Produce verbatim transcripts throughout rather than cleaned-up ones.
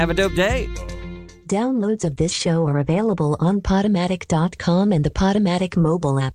Have a dope day. Downloads of this show are available on Podomatic dot com and the Podomatic mobile app.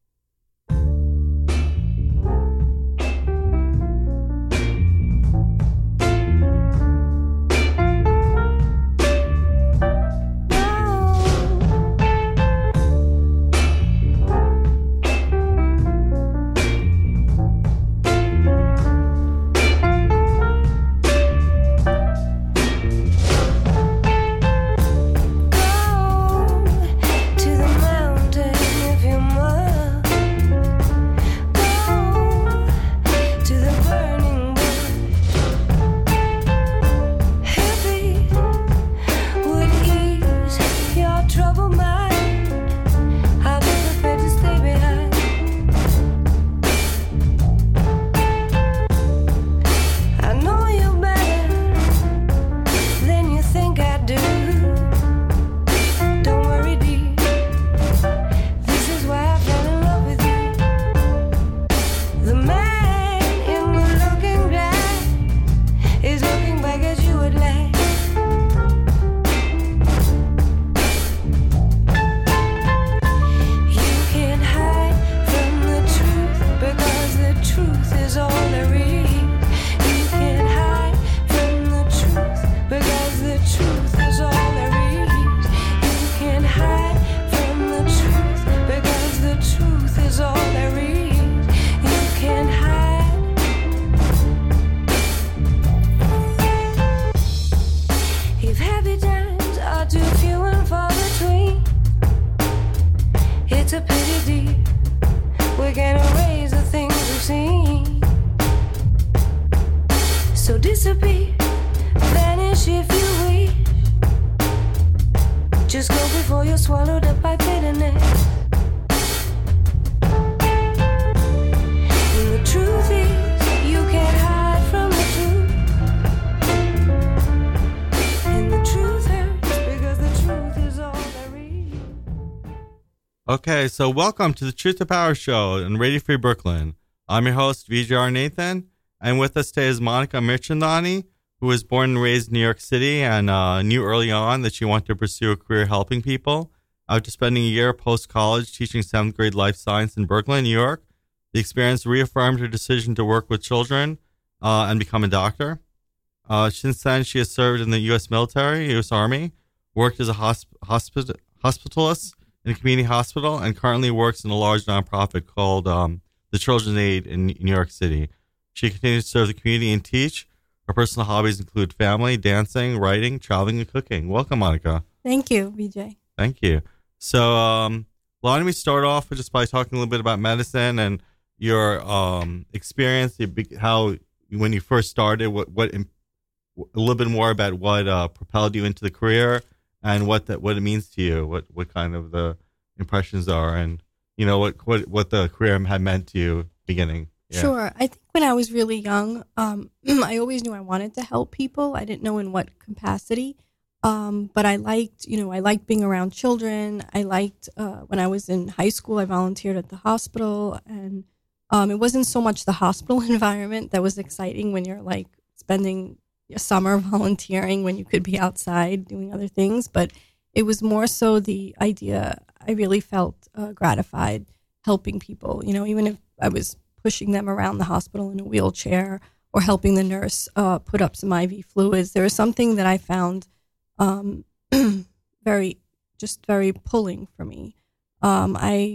Okay, so welcome to the Truth to Power Show on Radio Free Brooklyn. I'm your host, V J R Nathan, and with us today is Monica Mirchandani, who was born and raised in New York City and uh, knew early on that she wanted to pursue a career helping people. After spending a year post-college teaching seventh grade life science in Brooklyn, New York, the experience reaffirmed her decision to work with children uh, and become a doctor. Uh, since then, she has served in the U S military, U S Army, worked as a hosp- hospit- hospitalist in a community hospital, and currently works in a large nonprofit called um, the Children's Aid in New York City. She continues to serve the community and teach. Her personal hobbies include family, dancing, writing, traveling, and cooking. Welcome, Monica. Thank you, V J. Thank you. So, um, why don't we start off with just by talking a little bit about medicine and your um, experience, how when you first started, what, what a little bit more about what uh, propelled you into the career, and what that what it means to you, what what kind of the impressions are, and you know what what what the career had meant to you beginning. Yeah. Sure. I think when I was really young, um, I always knew I wanted to help people. I didn't know in what capacity, um, but I liked you know I liked being around children. I liked uh, when I was in high school, I volunteered at the hospital, and um, it wasn't so much the hospital environment that was exciting when you're like spending a summer volunteering when you could be outside doing other things, but it was more so the idea. I really felt uh, gratified helping people, you know, even if I was pushing them around the hospital in a wheelchair or helping the nurse uh, put up some I V fluids. There was something that I found um, very, just very pulling for me. Um, I,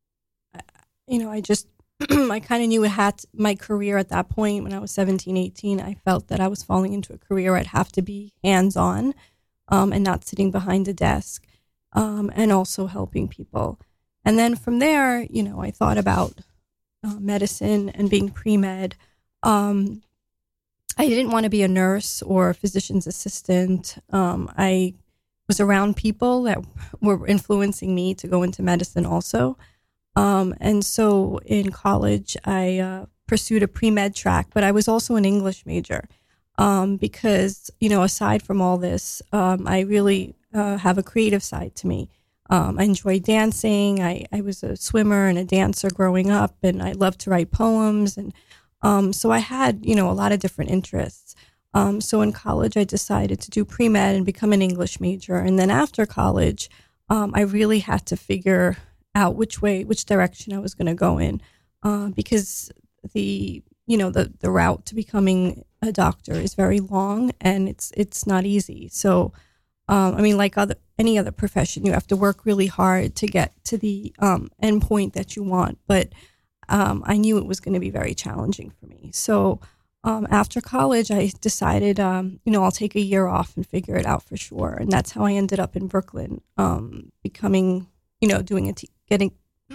you know, I just, I kind of knew it had to, my career at that point when I was seventeen, eighteen, I felt that I was falling into a career I'd have to be hands-on um, and not sitting behind a desk um, and also helping people. And then from there, you know, I thought about uh, medicine and being pre-med. Um, I didn't want to be a nurse or a physician's assistant. Um, I was around people that were influencing me to go into medicine also. Um, and so in college, I uh, pursued a pre-med track, but I was also an English major um, because, you know, aside from all this, um, I really uh, have a creative side to me. Um, I enjoy dancing. I, I was a swimmer and a dancer growing up, and I loved to write poems. And um, so I had, you know, a lot of different interests. Um, so in college, I decided to do pre-med and become an English major. And then after college, um, I really had to figure out which way, which direction I was going to go in, uh, because the, you know, the, the route to becoming a doctor is very long and it's, it's not easy. So, um, I mean, like other, any other profession, you have to work really hard to get to the, um, end point that you want. But, um, I knew it was going to be very challenging for me. So, um, after college, I decided, um, you know, I'll take a year off and figure it out for sure. And that's how I ended up in Brooklyn, um, becoming, you know, doing a, t- getting,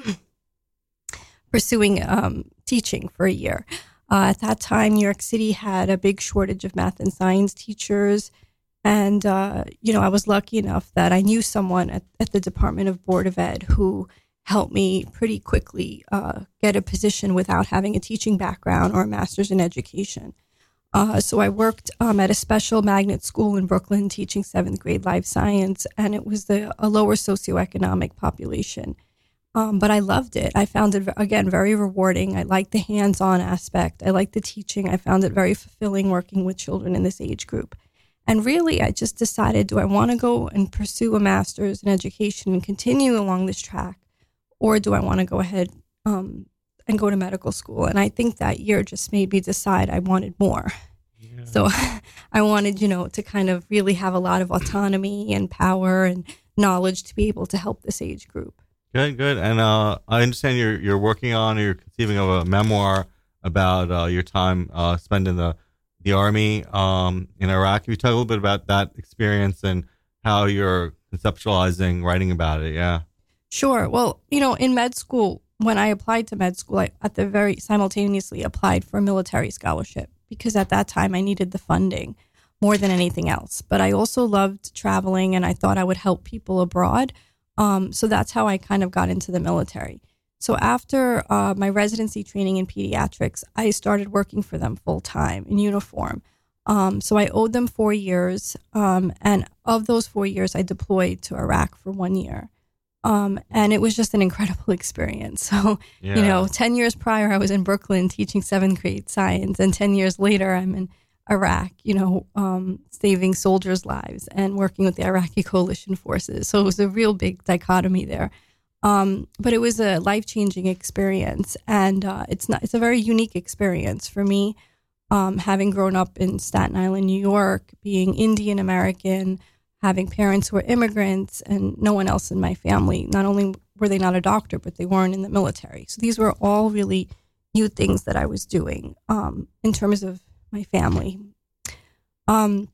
pursuing, um, teaching for a year. Uh, at that time, New York City had a big shortage of math and science teachers. And, uh, you know, I was lucky enough that I knew someone at, at the Department of Board of Ed who helped me pretty quickly uh, get a position without having a teaching background or a master's in education. Uh, so I worked um, at a special magnet school in Brooklyn teaching seventh grade life science, and it was the, a lower socioeconomic population. Um, but I loved it. I found it, again, very rewarding. I liked the hands-on aspect. I liked the teaching. I found it very fulfilling working with children in this age group. And really, I just decided, do I want to go and pursue a master's in education and continue along this track? Or do I want to go ahead um, and go to medical school? And I think that year just made me decide I wanted more. Yeah. So I wanted, you know, to kind of really have a lot of autonomy and power and knowledge to be able to help this age group. Good, good. And uh, I understand you're you're working on or you're conceiving of a memoir about uh, your time uh, spent in the, the Army um, in Iraq. Can you talk a little bit about that experience and how you're conceptualizing writing about it? Yeah. Sure. Well, you know, in med school, when I applied to med school, I at the very simultaneously applied for a military scholarship because at that time I needed the funding more than anything else. But I also loved traveling and I thought I would help people abroad. Um, so that's how I kind of got into the military. So after uh, my residency training in pediatrics, I started working for them full time in uniform. Um, so I owed them four years. Um, and of those four years, I deployed to Iraq for one year. Um, and it was just an incredible experience. So, yeah. you know, ten years prior, I was in Brooklyn teaching seventh grade science. And ten years later, I'm in Iraq, you know, um, saving soldiers' lives and working with the Iraqi coalition forces. So it was a real big dichotomy there. Um, but it was a life-changing experience. And uh, it's not, it's a very unique experience for me, um, having grown up in Staten Island, New York, being Indian American, having parents who were immigrants and no one else in my family. Not only were they not a doctor, but they weren't in the military. So these were all really new things that I was doing um, in terms of my family. Um,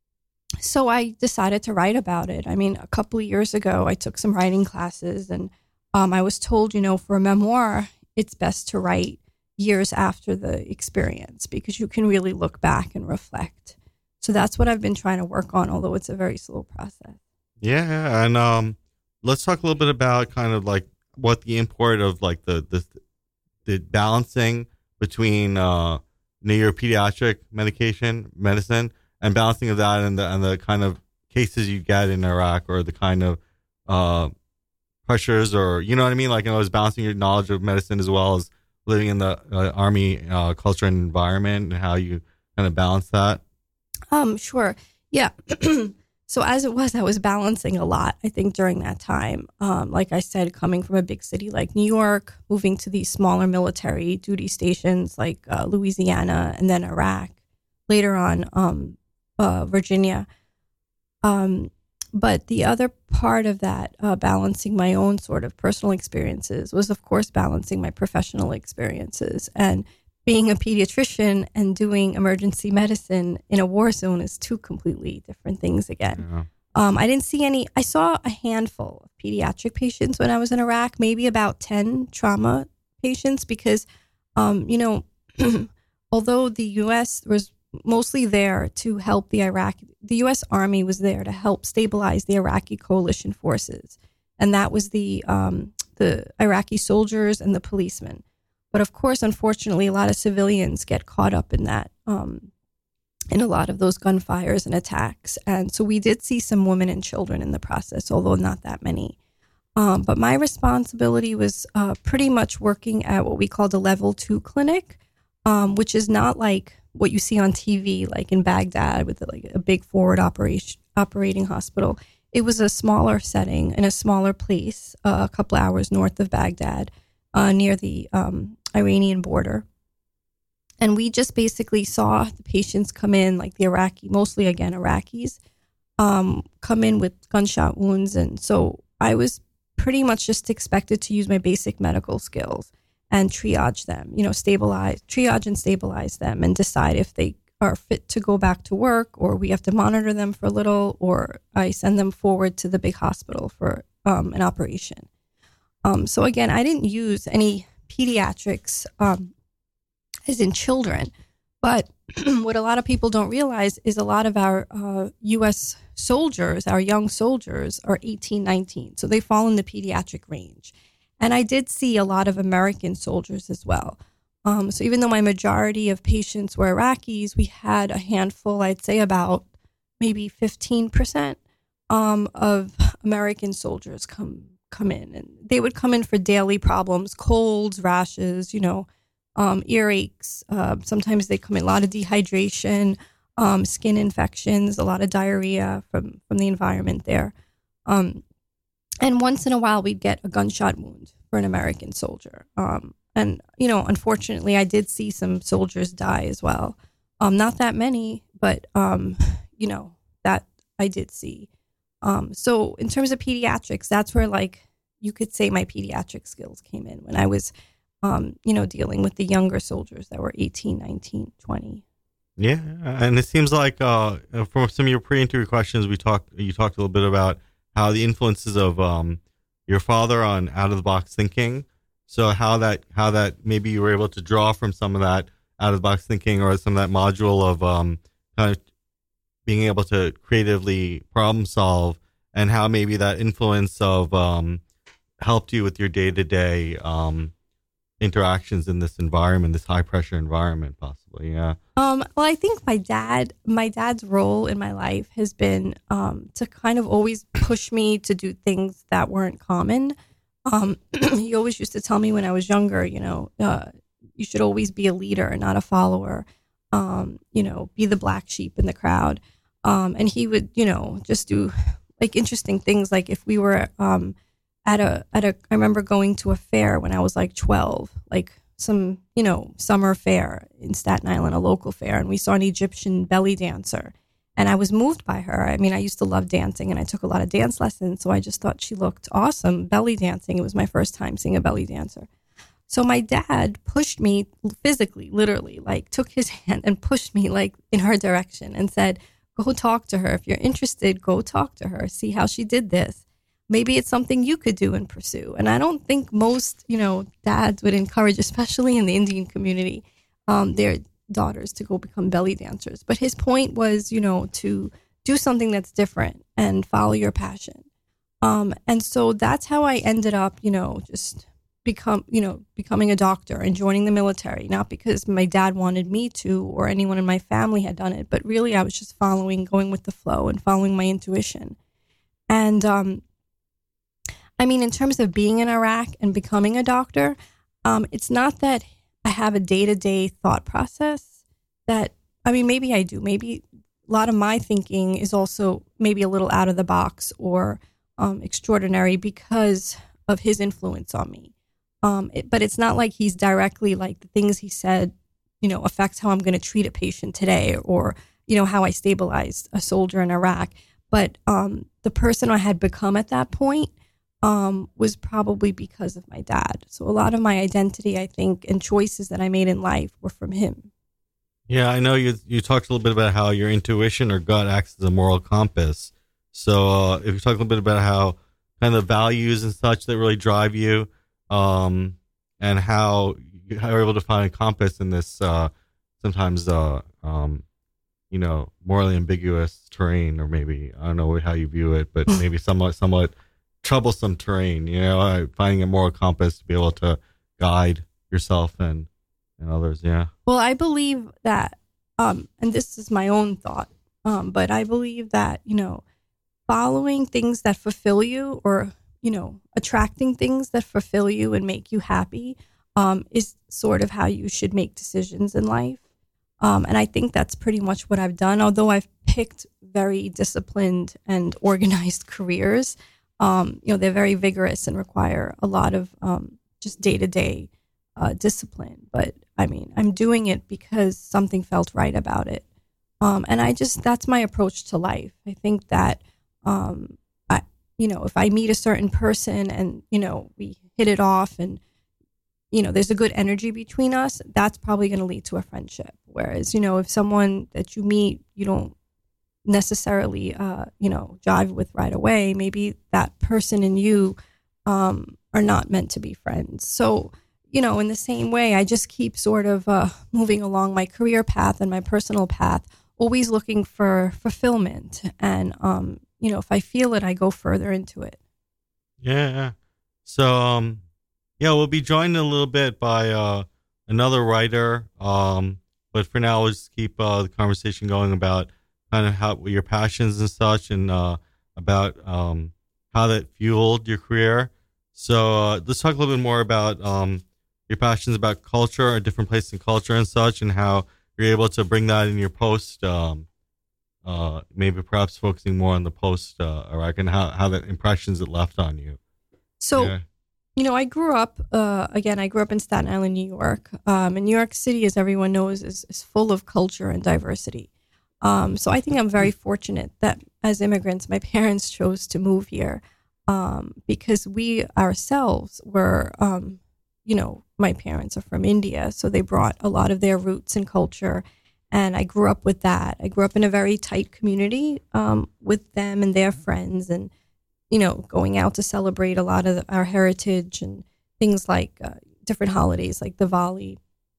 so I decided to write about it. I mean, a couple of years ago, I took some writing classes and um, I was told, you know, for a memoir, it's best to write years after the experience because you can really look back and reflect. So that's what I've been trying to work on, although it's a very slow process. Yeah. And um, let's talk a little bit about kind of like what the import of like the, the, the balancing between, uh, your pediatric medication, medicine, and balancing of that and the and the kind of cases you get in Iraq or the kind of uh, pressures or, you know what I mean? Like, you know, it's balancing your knowledge of medicine as well as living in the uh, Army uh, culture and environment and how you kind of balance that. Um, sure. Yeah. So as it was, I was balancing a lot, I think, during that time. Um, like I said, coming from a big city like New York, moving to these smaller military duty stations like uh, Louisiana and then Iraq, later on um, uh, Virginia. Um, but the other part of that, uh, balancing my own sort of personal experiences, was, of course, balancing my professional experiences. And being a pediatrician and doing emergency medicine in a war zone is two completely different things again. Yeah. Um, I didn't see any, I saw a handful of pediatric patients when I was in Iraq, maybe about ten trauma patients because, um, you know, although the U S was mostly there to help the Iraqi, the U S Army was there to help stabilize the Iraqi coalition forces. And that was the um, the Iraqi soldiers and the policemen. But of course, unfortunately, a lot of civilians get caught up in that, um, in a lot of those gunfires and attacks. And so we did see some women and children in the process, although not that many. Um, but my responsibility was uh, pretty much working at what we called a level two clinic, um, which is not like what you see on T V, like in Baghdad with like a big forward operation operating hospital. It was a smaller setting in a smaller place, uh, a couple hours north of Baghdad, uh, near the um, Iranian border. And we just basically saw the patients come in, like the Iraqi, mostly again Iraqis, um, come in with gunshot wounds. And so I was pretty much just expected to use my basic medical skills and triage them, you know, stabilize, triage and stabilize them and decide if they are fit to go back to work, or we have to monitor them for a little, or I send them forward to the big hospital for um, an operation. Um, so again, I didn't use any pediatrics um, as in children, but what a lot of people don't realize is a lot of our uh, U S soldiers, our young soldiers, are eighteen, nineteen. So they fall in the pediatric range. And I did see a lot of American soldiers as well. Um, so even though my majority of patients were Iraqis, we had a handful, I'd say about maybe fifteen percent um, of American soldiers come come in. And they would come in for daily problems, colds, rashes, you know, um, earaches. Uh, sometimes they come in a lot of dehydration, um, skin infections, a lot of diarrhea from, from the environment there. Um, and once in a while, we'd get a gunshot wound for an American soldier. Um, and, you know, unfortunately, I did see some soldiers die as well. Um, not that many, but, um, you know, that I did see. Um, so in terms of pediatrics, that's where, like, you could say my pediatric skills came in when I was, um, you know, dealing with the younger soldiers that were eighteen, nineteen, twenty. Yeah, and it seems like uh, from some of your pre-interview questions, we talked. You talked a little bit about how the influences of um, your father on out-of-the-box thinking. So how that how that maybe you were able to draw from some of that out-of-the-box thinking, or some of that module of um, kind of being able to creatively problem solve, and how maybe that influence of um, helped you with your day-to-day um, interactions in this environment, this high-pressure environment, possibly. Yeah. Um, well, I think my dad, my dad's role in my life has been um, to kind of always push me to do things that weren't common. Um, he always used to tell me when I was younger, you know, uh, you should always be a leader, not a follower. Um, you know, be the black sheep in the crowd. Um, and he would, you know, just do like interesting things. Like if we were um, at a, at a, I remember going to a fair when I was like twelve, like some, you know, summer fair in Staten Island, a local fair. And we saw an Egyptian belly dancer. And I was moved by her. I mean, I used to love dancing and I took a lot of dance lessons. So I just thought she looked awesome belly dancing. It was my first time seeing a belly dancer. So my dad pushed me physically, literally, like took his hand and pushed me like in her direction and said, go talk to her. If you're interested, go talk to her. See how she did this. Maybe it's something you could do and pursue. And I don't think most, you know, dads would encourage, especially in the Indian community, um, their daughters to go become belly dancers. But his point was, you know, to do something that's different and follow your passion. Um, and so that's how I ended up, you know, just become, you know, becoming a doctor and joining the military, not because my dad wanted me to or anyone in my family had done it, but really I was just following, going with the flow and following my intuition. And, um, I mean, in terms of being in Iraq and becoming a doctor, um, it's not that I have a day-to-day thought process that, I mean, maybe I do. Maybe a lot of my thinking is also maybe a little out of the box or um, extraordinary because of his influence on me. Um, it, but it's not like he's directly like the things he said, you know, affects how I'm going to treat a patient today or, you know, how I stabilized a soldier in Iraq. But um, the person I had become at that point um, was probably because of my dad. So a lot of my identity, I think, and choices that I made in life were from him. Yeah, I know you you talked a little bit about how your intuition or gut acts as a moral compass. So uh, if you talk a little bit about how kind of values and such that really drive you, um, and how you're able to find a compass in this uh, sometimes, uh, um, you know, morally ambiguous terrain, or maybe, I don't know how you view it, but maybe somewhat, somewhat troublesome terrain, you know, uh, finding a moral compass to be able to guide yourself and, and others. Yeah. Well, I believe that, um, and this is my own thought, um, but I believe that, you know, following things that fulfill you, or, you know, attracting things that fulfill you and make you happy, um, is sort of how you should make decisions in life. Um, and I think that's pretty much what I've done. Although I've picked very disciplined and organized careers, um, you know, they're very vigorous and require a lot of um, just day to day discipline. But I mean, I'm doing it because something felt right about it. Um, and I just, that's my approach to life. I think that, um, I, you know, if I meet a certain person and, you know, we hit it off and, you know, there's a good energy between us, that's probably going to lead to a friendship. Whereas, you know, if someone that you meet, you don't necessarily, uh, you know, jive with right away, maybe that person and you um, are not meant to be friends. So, you know, in the same way, I just keep sort of uh, moving along my career path and my personal path, always looking for fulfillment. And, um, you know, if I feel it, I go further into it. Yeah. So, um, yeah, we'll be joined in a little bit by uh, another writer. Um, but for now, we'll just keep uh, the conversation going about kind of how your passions and such, and uh, about um, how that fueled your career. So uh, let's talk a little bit more about um, your passions about culture, a different place in culture and such, and how you're able to bring that in your post, um, uh, maybe perhaps focusing more on the post, uh, Iraq, and how, how that impressions it left on you. So, yeah. you know, I grew up, uh, again, I grew up in Staten Island, New York. Um, and New York City, as everyone knows, is, is full of culture and diversity. Um, so I think I'm very fortunate that as immigrants, my parents chose to move here um, because we ourselves were, um, you know, my parents are from India. So they brought a lot of their roots and culture. And I grew up with that. I grew up in a very tight community um, with them and their friends, and, you know, going out to celebrate a lot of the, our heritage and things like uh, different holidays like Diwali.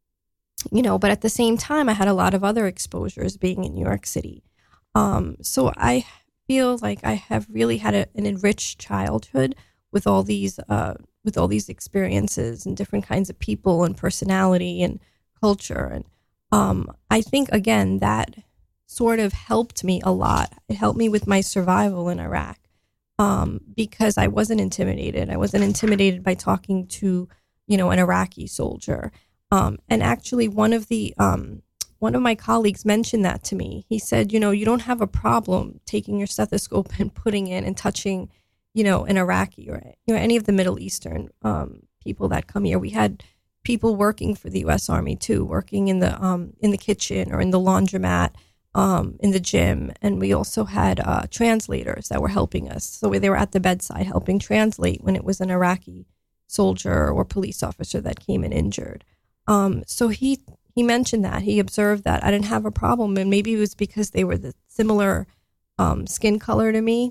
You know, but at the same time, I had a lot of other exposures being in New York City. Um, so I feel like I have really had a, an enriched childhood with all these uh, with all these experiences and different kinds of people and personality and culture. And um, I think, again, that sort of helped me a lot. It helped me with my survival in Iraq um, because I wasn't intimidated. I wasn't intimidated by talking to, you know, an Iraqi soldier. Um, and actually, one of the um, one of my colleagues mentioned that to me. He said, you know, you don't have a problem taking your stethoscope and putting in and touching, you know, an Iraqi or, you know, any of the Middle Eastern um, people that come here. We had people working for the U S Army too, working in the um, in the kitchen or in the laundromat, um, in the gym, and we also had uh, translators that were helping us. So they were at the bedside helping translate when it was an Iraqi soldier or police officer that came in injured. Um, so he, he mentioned that. He observed that I didn't have a problem, and maybe it was because they were the similar um, skin color to me,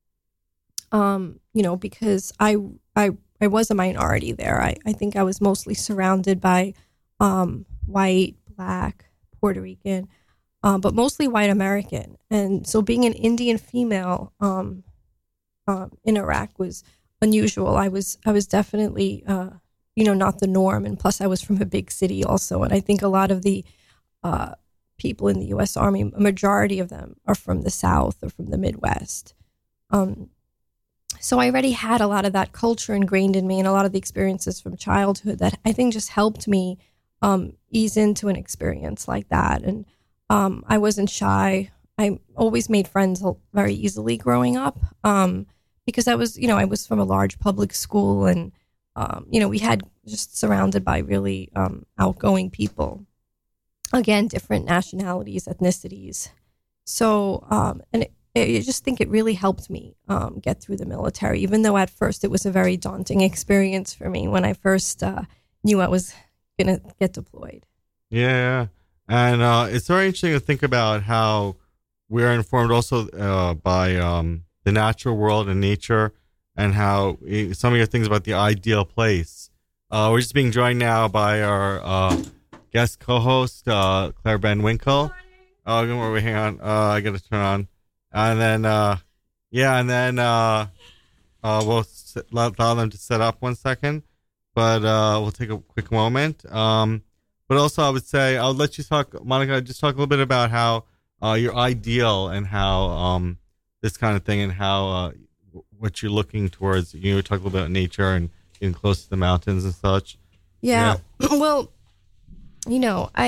um, you know, because I, I, I was a minority there. I, I think I was mostly surrounded by um, white, black, Puerto Rican, um, but mostly white American. And so being an Indian female um, uh, in Iraq was unusual. I was I was definitely... Uh, you know, not the norm. And plus I was from a big city also. And I think a lot of the uh, people in the U S Army, a majority of them are from the South or from the Midwest. Um, so I already had a lot of that culture ingrained in me and a lot of the experiences from childhood that I think just helped me um, ease into an experience like that. And um, I wasn't shy. I always made friends very easily growing up um, because I was, you know, I was from a large public school, and Um, you know, we had just surrounded by really um, outgoing people. Again, different nationalities, ethnicities. So, um, and it, I just think it really helped me um, get through the military, even though at first it was a very daunting experience for me when I first uh, knew I was going to get deployed. Yeah. And uh, it's very interesting to think about how we're informed also uh, by um, the natural world and nature, and how some of your things about the ideal place. Uh, we're just being joined now by our uh, guest co-host, uh, Claire Ben Winkle. Oh, good morning. Hang on. Uh, I got to turn on. And then, uh, yeah, and then uh, uh, we'll sit, allow them to set up one second. But uh, we'll take a quick moment. Um, but also, I would say, I'll let you talk, Monica, just talk a little bit about how uh, your ideal and how um, this kind of thing and how... Uh, what you're looking towards. You know, talk a little bit about nature and getting close to the mountains and such. Yeah. yeah. Well, you know, I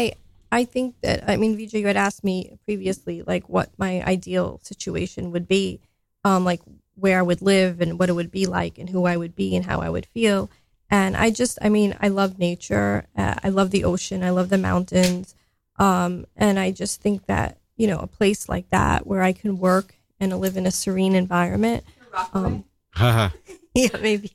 I think that, I mean, Vijay, you had asked me previously, like, what my ideal situation would be, um, like, where I would live and what it would be like and who I would be and how I would feel. And I just, I mean, I love nature. Uh, I love the ocean. I love the mountains. Um, and I just think that, you know, a place like that where I can work and live in a serene environment. Um, yeah, maybe.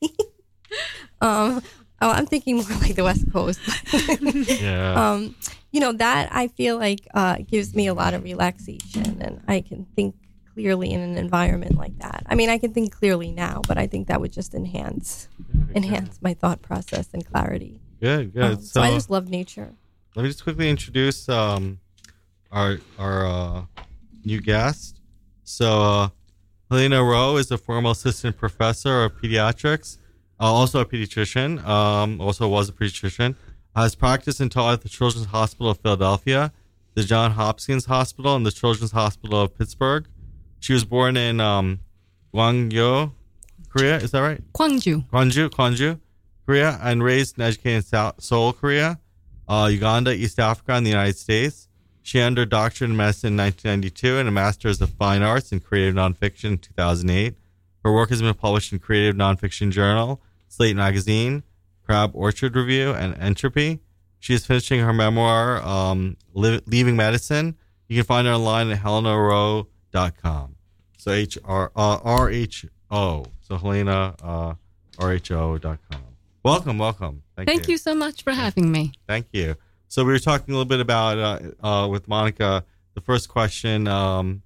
um, oh, I'm thinking more like the West Coast. yeah. Um, you know, that I feel like uh, gives me a lot of relaxation, and I can think clearly in an environment like that. I mean, I can think clearly now, but I think that would just enhance Good, enhance good. my thought process and clarity. Good, good. Um, so, so I just love nature. let me just quickly introduce um, our our uh, new guest. So uh, Helena Rowe is a former assistant professor of pediatrics, uh, also a pediatrician, um, also was a pediatrician, has practiced and taught at the Children's Hospital of Philadelphia, the Johns Hopkins Hospital, and the Children's Hospital of Pittsburgh. She was born in um, Gwangju, Korea. Is that right? Gwangju. Gwangju, Gwangju, Korea, and raised and educated in South Seoul, Korea, uh, Uganda, East Africa, and the United States. She earned her doctorate in medicine in nineteen ninety-two and a master's of fine arts in creative nonfiction in two thousand eight. Her work has been published in Creative Nonfiction Journal, Slate Magazine, Crab Orchard Review, and Entropy. She is finishing her memoir, um, Li- Leaving Medicine. You can find her online at helena rowe dot com. So H R uh, R H O. So Helena uh, R H O dot com. Welcome, welcome. Thank, Thank you. you so much for having me. Thank you. So we were talking a little bit about uh, uh, with Monica. The first question, um,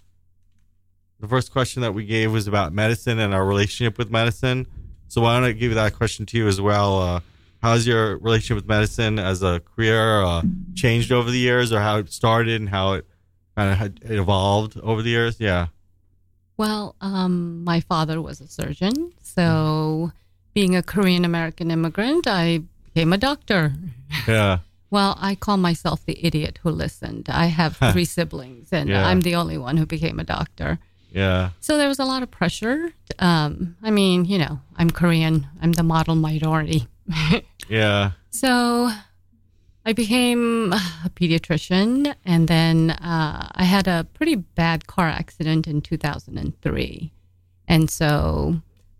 the first question that we gave was about medicine and our relationship with medicine. So why don't I give that question to you as well? Uh, how's your relationship with medicine as a career uh, changed over the years, or how it started and how it kind of had evolved over the years? Yeah. Well, um, my father was a surgeon, so being a Korean American immigrant, I became a doctor. Yeah. Well, I call myself the idiot who listened. I have three siblings, and Yeah. I'm the only one who became a doctor. Yeah. So there was a lot of pressure. Um, I mean, you know, I'm Korean. I'm the model minority. Yeah. So I became a pediatrician, and then uh, I had a pretty bad car accident in two thousand three. And so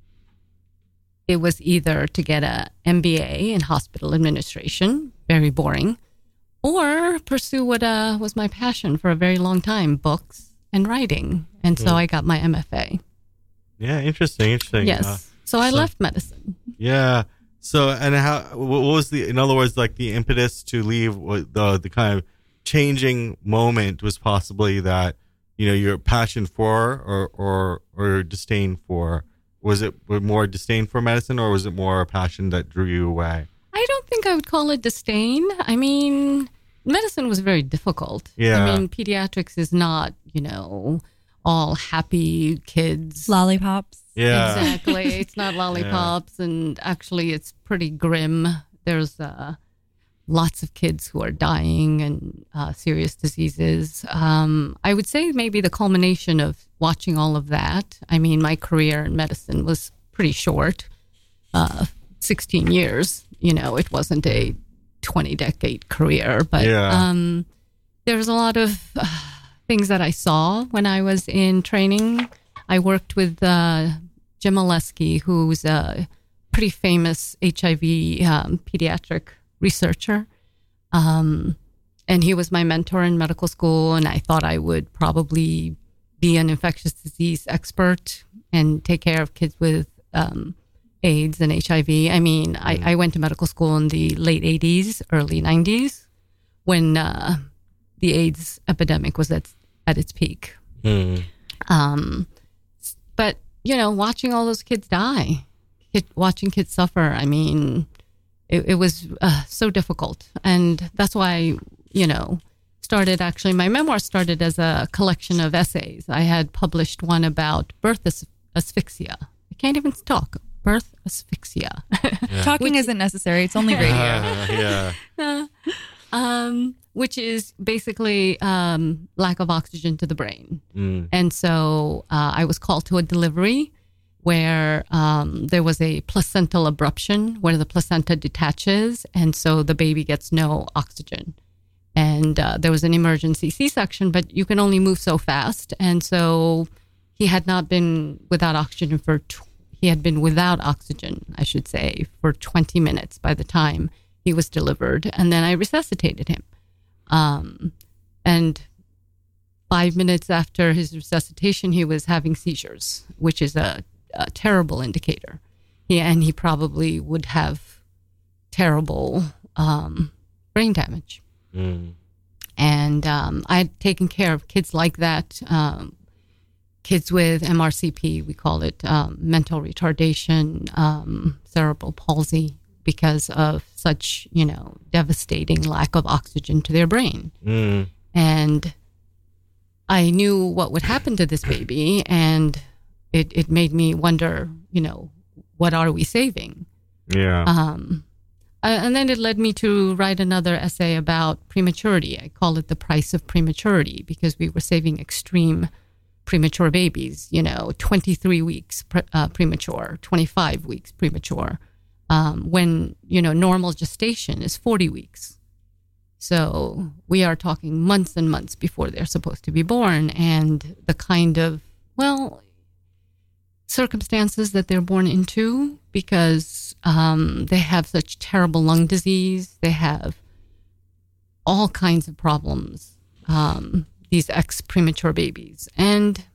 it was either to get a M B A in hospital administration, very boring, or pursue what uh, was my passion for a very long time, books and writing. And so Cool. I got my M F A. Yeah. Interesting. Interesting. Yes. Uh, so I so- left medicine. Yeah. So, and how, what was the, in other words, like the impetus to leave, what the, the kind of changing moment was possibly that, you know, your passion for or, or, or disdain for, was it more disdain for medicine, or was it more a passion that drew you away? I don't think I would call it disdain. I mean, medicine was very difficult. Yeah. I mean, pediatrics is not, you know, all happy kids. Lollipops. Yeah. Exactly. It's not lollipops. And actually, it's pretty grim. There's uh, lots of kids who are dying and uh, serious diseases. Um, I would say maybe the culmination of watching all of that. I mean, my career in medicine was pretty short, uh, sixteen years. You know, it wasn't a twenty decade career, but Yeah. um, there was a lot of uh, things that I saw when I was in training. I worked with uh, Jim Oleski, who's a pretty famous H I V um, pediatric researcher. Um, and he was my mentor in medical school, and I thought I would probably be an infectious disease expert and take care of kids with um, AIDS and H I V. I mean, I, I went to medical school in the late eighties, early nineties, when uh, the AIDS epidemic was at, at its peak. Mm. Um, but, you know, watching all those kids die, kid, watching kids suffer, I mean, it, it was uh, so difficult. And that's why, you know, started actually, my memoir started as a collection of essays. I had published one about birth as- asphyxia. I can't even talk. Birth asphyxia. Talking Which- isn't necessary. It's only radio. Uh, yeah. um, which is basically um, lack of oxygen to the brain. Mm. And so uh, I was called to a delivery where um, there was a placental abruption where the placenta detaches, and so the baby gets no oxygen. And uh, there was an emergency C-section, but you can only move so fast. And so he had not been without oxygen for, tw- he had been without oxygen, I should say, for twenty minutes by the time he was delivered. And then I resuscitated him. Um, and five minutes after his resuscitation, he was having seizures, which is a, a terrible indicator. He, and he probably would have terrible um, brain damage. Mm. And um, I had taken care of kids like that, um, kids with M R C P, we call it um, mental retardation, um, cerebral palsy, because of such, you know, devastating lack of oxygen to their brain. Mm. And I knew what would happen to this baby, and it, it made me wonder, you know, what are we saving? Yeah. Um, Uh, and then it led me to write another essay about prematurity. I call it The Price of Prematurity, because we were saving extreme premature babies, you know, twenty-three weeks pre- uh, premature, twenty-five weeks premature, um, when, you know, normal gestation is forty weeks. So we are talking months and months before they're supposed to be born, and the kind of, well, circumstances that they're born into, because um, they have such terrible lung disease. They have all kinds of problems, um, these ex-premature babies. And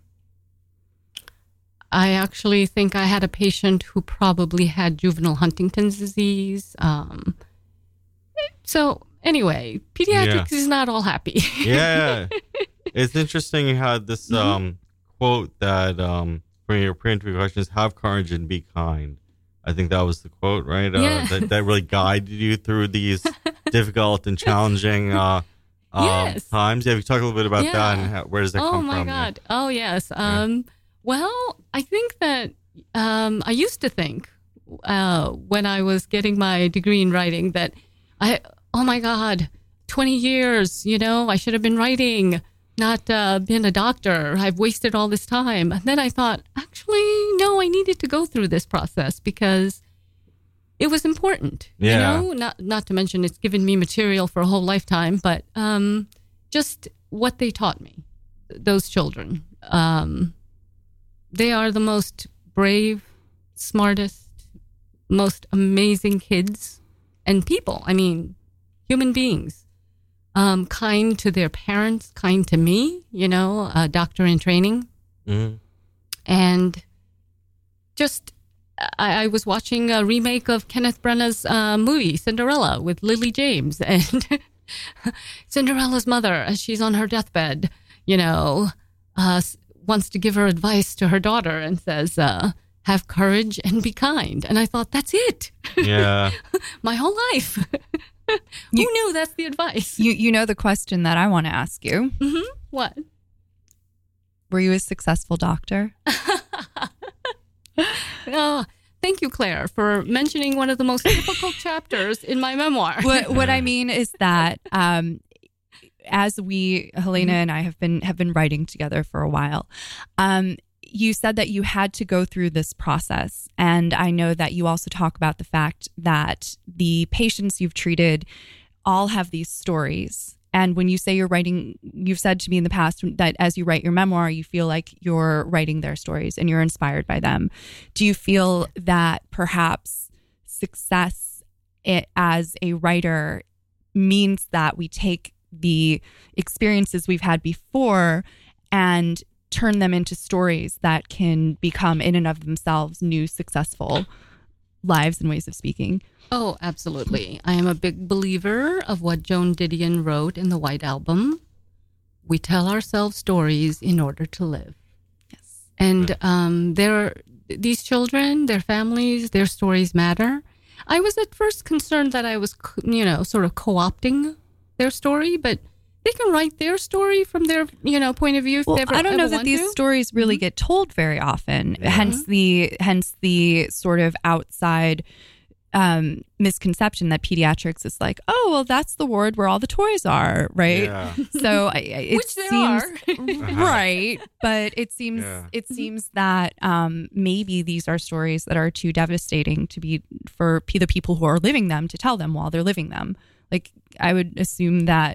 I actually think I had a patient who probably had juvenile Huntington's disease. Um, so anyway, pediatrics yeah. is not all happy. Yeah. It's interesting you had this um, mm-hmm. quote that... Um, for your pre-interview questions, have courage and be kind. I think that was the quote, right? Yeah. Uh, that, that really guided you through these difficult and challenging uh, uh, yes. times. Yeah, we talk a little bit about yeah. that and how, where does that oh come from? Oh my God. Yeah. Oh yes. Um, yeah. Well, I think that um, I used to think uh, when I was getting my degree in writing that I, oh my God, twenty years, you know, I should have been writing, not uh, been a doctor. I've wasted all this time. And then I thought, actually, no, I needed to go through this process because it was important. Yeah. You know, not not to mention it's given me material for a whole lifetime, but um, just what they taught me, those children. Um, they are the most brave, smartest, most amazing kids and people. I mean, human beings. Um, kind to their parents, kind to me, you know, a doctor in training. Mm-hmm. And just, I, I was watching a remake of Kenneth Branagh's uh, movie, Cinderella, with Lily James. And Cinderella's mother, as she's on her deathbed, you know, uh, wants to give her advice to her daughter and says, uh, have courage and be kind. And I thought, that's it. Yeah. My whole life. You, Who knew that's the advice? You you know the question that I want to ask you. Mm-hmm. What? Were you a successful doctor? Oh, thank you, Claire, for mentioning one of the most difficult chapters in my memoir. What what I mean is that um, as we, Helena and I have been have been writing together for a while, um, you said that you had to go through this process. And I know that you also talk about the fact that the patients you've treated all have these stories. And when you say you're writing, you've said to me in the past that as you write your memoir, you feel like you're writing their stories and you're inspired by them. Do you feel that perhaps success it, as a writer means that we take the experiences we've had before and turn them into stories that can become in and of themselves new successful lives and ways of speaking? Oh, absolutely. I am a big believer of what Joan Didion wrote in the White Album. We tell ourselves stories in order to live. Yes. And um, there, these children, their families, their stories matter. I was at first concerned that I was, you know, sort of co-opting their story, but they can write their story from their, you know, point of view. If well, they ever, I don't know ever that want these to. stories really Mm-hmm. get told very often. Yeah. Hence the hence the sort of outside um, misconception that pediatrics is like, oh, well, that's the ward where all the toys are, right? Yeah. So I- it Which there seems are. right, but it seems Yeah. it seems that um, maybe these are stories that are too devastating to be for p- the people who are living them to tell them while they're living them. Like I would assume that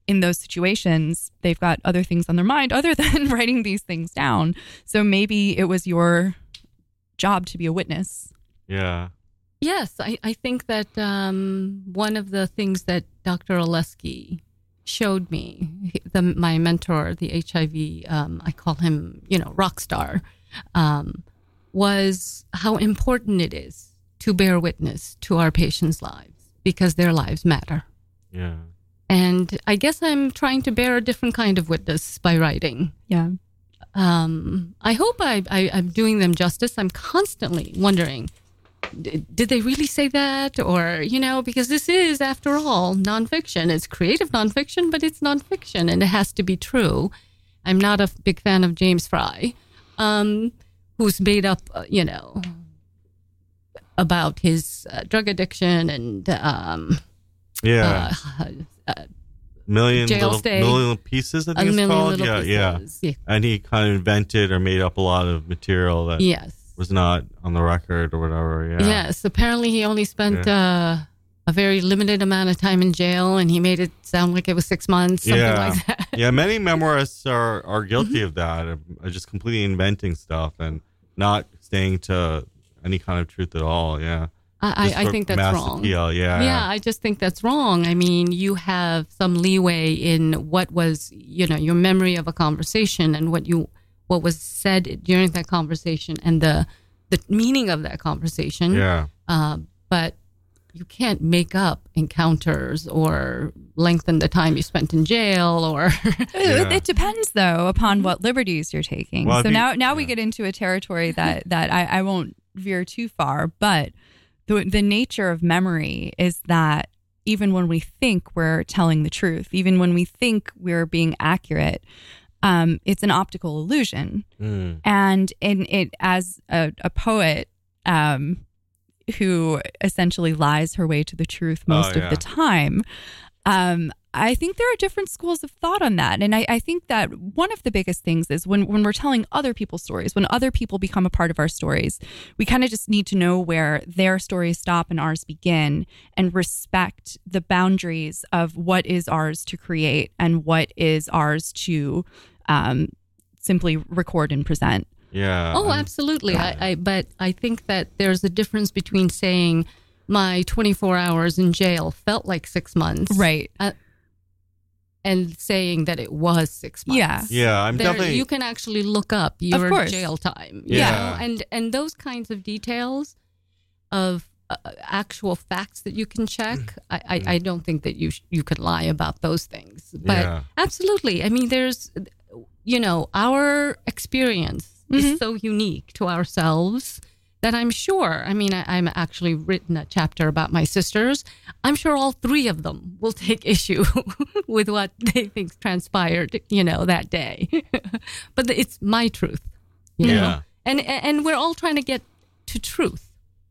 in those situations, they've got other things on their mind other than writing these things down. So maybe it was your job to be a witness. Yeah. Yes, I, I think that um, one of the things that Doctor Oleski showed me, the, my mentor, the H I V, um, I call him, you know, rock star, um, was how important it is to bear witness to our patients' lives because their lives matter. Yeah. And I guess I'm trying to bear a different kind of witness by writing. Yeah. Um, I hope I, I, I'm doing them justice. I'm constantly wondering, did they really say that? Or, you know, because this is, after all, nonfiction. It's creative nonfiction, but it's nonfiction, and it has to be true. I'm not a big fan of James Fry, um, who's made up, uh, you know, about his uh, drug addiction and um, Yeah. uh, uh, million jail little, stay. million pieces, I a think it's million called. little Yeah, pieces. yeah. Yeah. And he kind of invented or made up a lot of material that Yes. was not on the record or whatever. Yeah. Yes. Apparently, he only spent uh, a very limited amount of time in jail, and he made it sound like it was six months, something yeah. like that. Yeah, many memoirists are, are guilty of that, of, of just completely inventing stuff and not staying to any kind of truth at all. Yeah. I, Just I, I for think that's mass wrong. appeal. Yeah. Yeah, I just think that's wrong. I mean, you have some leeway in what was, you know, your memory of a conversation and what you what was said during that conversation and the the meaning of that conversation. Yeah. Uh, but you can't make up encounters or lengthen the time you spent in jail or It, it depends, though, upon what liberties you're taking. Well, so if you- now, now we yeah. get into a territory that that I, I won't veer too far, but the the nature of memory is that even when we think we're telling the truth, even when we think we're being accurate, um, it's an optical illusion. Mm. And in it, as a, a poet um, who essentially lies her way to the truth most Oh, of yeah. the time, um, I think there are different schools of thought on that. And I, I think that one of the biggest things is when, when we're telling other people's stories, when other people become a part of our stories, we kind of just need to know where their stories stop and ours begin and respect the boundaries of what is ours to create and what is ours to um, simply record and present. Yeah. Oh, and- absolutely. I, I but I think that there's a difference between saying my twenty-four hours in jail felt like six months, Right. uh, and saying that it was six months. Yeah. Yeah, I'm There- definitely. you can actually look up your course. jail time. you Yeah. know? and and those kinds of details of uh, actual facts that you can check. I, I, I don't think that you sh- you could lie about those things. But Yeah. absolutely, I mean, there's, you know, our experience is so unique to ourselves that I'm sure. I mean, I, I'm actually written a chapter about my sisters. I'm sure all three of them will take issue with what they think transpired, you know, that day. But it's my truth, you know, Yeah. and and we're all trying to get to truth.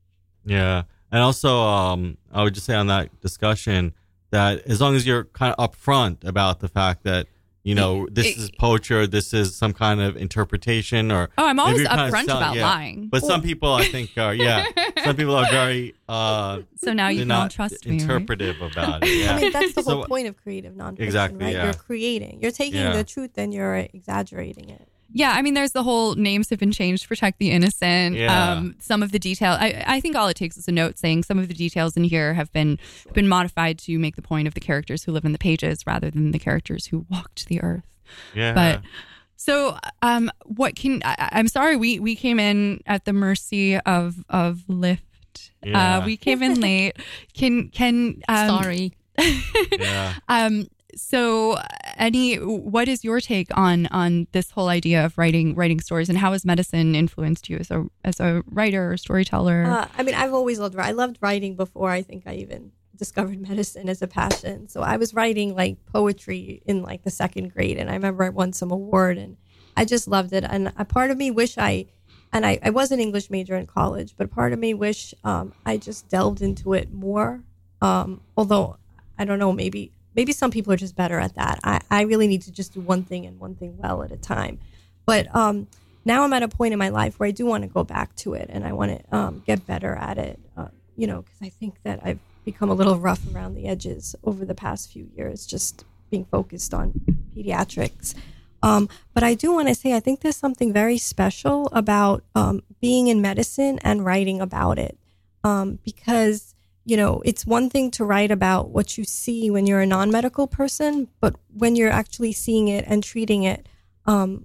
Yeah. And also, um, I would just say on that discussion that as long as you're kind of upfront about the fact that, you know, this is poetry or this is some kind of interpretation or. Oh, I'm if always you're kind of upfront sell- about yeah. lying. But some people, I think, are, yeah, some people are very, uh, So now you they're can all not trust me, right? interpretive about it. Yeah. I mean, that's the So- whole point of creative nonfiction, Exactly, right? yeah. You're creating. You're taking Yeah. the truth and you're exaggerating it. Yeah, I mean, there's the whole names have been changed to protect the innocent. Yeah. Um, some of the detail, I, I think all it takes is a note saying some of the details in here have been been modified to make the point of the characters who live in the pages rather than the characters who walked the earth. Yeah. But so, um, what can I, I'm sorry, we we came in at the mercy of of Lyft. Yeah. Uh, we came in late. Can can um, Sorry. yeah. Um, so any, what is your take on, on this whole idea of writing, writing stories, and how has medicine influenced you as a, as a writer or storyteller? Uh, I mean, I've always loved I loved writing before I think I even discovered medicine as a passion. So I was writing like poetry in like the second grade, and I remember I won some award, and I just loved it. And a part of me wish I, and I, I was an English major in college, but part of me wish um, I just delved into it more. Um, although I don't know, maybe maybe some people are just better at that. I, I really need to just do one thing and one thing well at a time. But um, now I'm at a point in my life where I do want to go back to it, and I want to um, get better at it. Uh, you know, because I think that I've become a little rough around the edges over the past few years, just being focused on pediatrics. Um, but I do want to say, I think there's something very special about um, being in medicine and writing about it. Um, because, you know, it's one thing to write about what you see when you're a non-medical person, but when you're actually seeing it and treating it, um,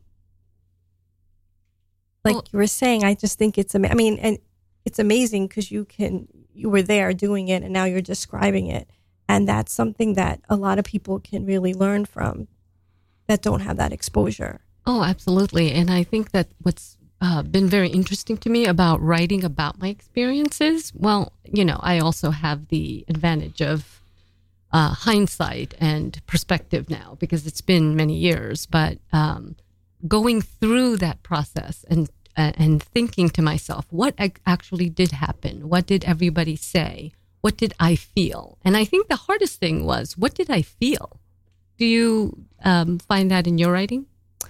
like well, you were saying, I just think it's, ama- I mean, and it's amazing because you can, you were there doing it and now you're describing it. And that's something that a lot of people can really learn from that don't have that exposure. Oh, absolutely. And I think that what's uh, been very interesting to me about writing about my experiences, well, you know, I also have the advantage of uh, hindsight and perspective now because it's been many years. But um, going through that process and uh, and thinking to myself, what ac- actually did happen? What did everybody say? What did I feel? And I think the hardest thing was, what did I feel? Do you um, find that in your writing?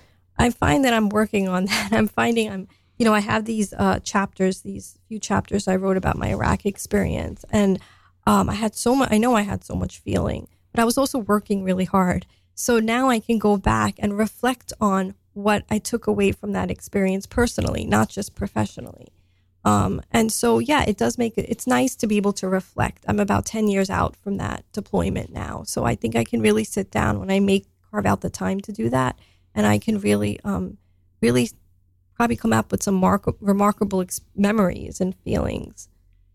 I find that I'm working on that. I'm finding I'm, you know, I have these uh, chapters, these few chapters I wrote about my Iraq experience. And um, I had so much, I know I had so much feeling, but I was also working really hard. So now I can go back and reflect on what I took away from that experience personally, not just professionally. Um, and so, yeah, it does make it, it's nice to be able to reflect. I'm about ten years out from that deployment now. So I think I can really sit down when I make, carve out the time to do that. And I can really, um, really probably come up with some mark- remarkable ex- memories and feelings.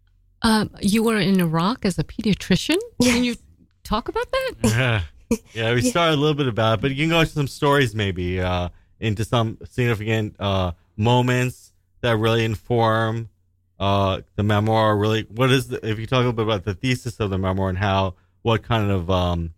Um, you were in Iraq as a pediatrician? Yes. Can you talk about that? Yeah, yeah we Yeah. started a little bit about it, but you can go into some stories maybe, uh, into some significant uh, moments that really inform uh, the memoir. Really, what is the, if you talk a little bit about the thesis of the memoir and how, what kind of um,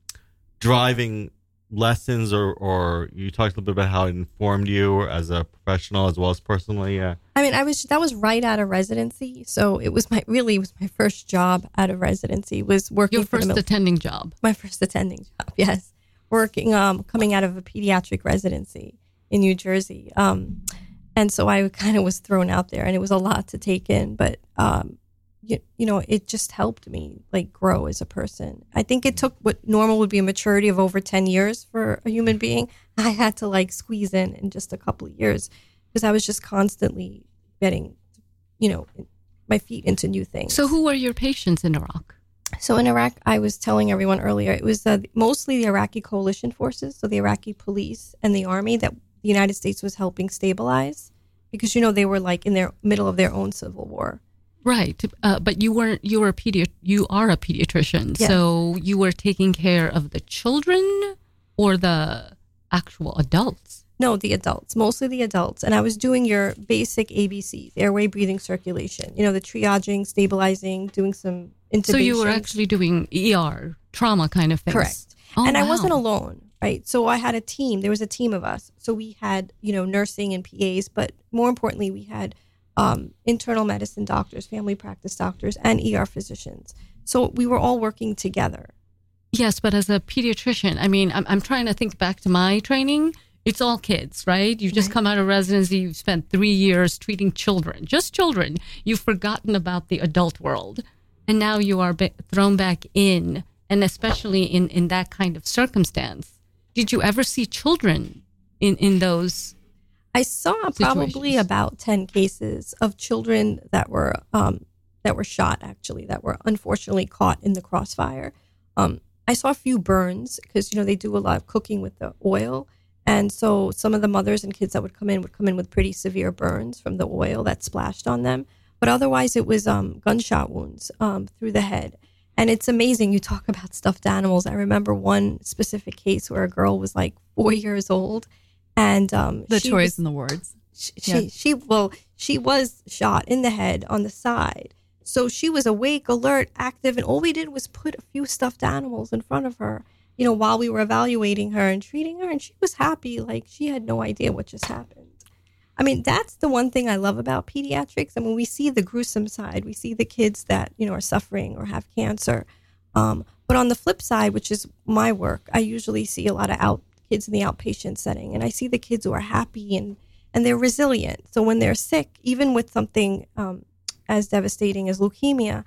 driving lessons or, or you talked a little bit about how it informed you as a professional as well as personally. Yeah. I mean, I was, that was right out of residency. So it was my, really it was my first job out of residency was working Your for the first mil- attending job. my first attending job. Yes. Working, um, coming out of a pediatric residency in New Jersey. Um, and so I kind of was thrown out there and it was a lot to take in, but, um, you, you know, it just helped me like grow as a person. I think it took what normal would be a maturity of over ten years for a human being. I had to like squeeze in in just a couple of years because I was just constantly getting, you know, my feet into new things. So who were your patients in Iraq? So in Iraq, I was telling everyone earlier, it was uh, mostly the Iraqi coalition forces, so the Iraqi police and the army that the United States was helping stabilize because, you know, they were like in their middle of their own civil war. Right, uh, but you weren't. You were a pedi- You are a pediatrician, Yes. so you were taking care of the children or the actual adults. No, the adults, mostly the adults. And I was doing your basic A B Cs, airway, breathing, circulation. You know, the triaging, stabilizing, doing some intubation. So you were actually doing E R trauma kind of things. Correct. Oh, and I wow. wasn't alone, right? So I had a team. There was a team of us. So we had, you know, nursing and P As, but more importantly, we had um, internal medicine doctors, family practice doctors, and E R physicians. So we were all working together. Yes, but as a pediatrician, I mean, I'm, I'm trying to think back to my training. It's all kids, right? You just Right. come out of residency. You've spent three years treating children, just children. You've forgotten about the adult world. And now you are be- thrown back in, and especially in, in that kind of circumstance. Did you ever see children in, in those? I saw probably Situations. about ten cases of children that were um, that were shot, actually, that were unfortunately caught in the crossfire. Um, I saw a few burns because, you know, they do a lot of cooking with the oil. And so some of the mothers and kids that would come in would come in with pretty severe burns from the oil that splashed on them. But otherwise, it was um, gunshot wounds um, through the head. And it's amazing. You talk about stuffed animals. I remember one specific case where a girl was like four years old. And um, The she toys was- and the wards. she, she, Yeah. she, well, she was shot in the head on the side. So she was awake, alert, active, and all we did was put a few stuffed animals in front of her, you know, while we were evaluating her and treating her. And she was happy, like she had no idea what just happened. I mean, that's the one thing I love about pediatrics. I mean, we see the gruesome side. We see the kids that, you know, are suffering or have cancer. Um, but on the flip side, which is my work, I usually see a lot of out kids in the outpatient setting. And I see the kids who are happy and, and they're resilient. So when they're sick, even with something um, as devastating as leukemia,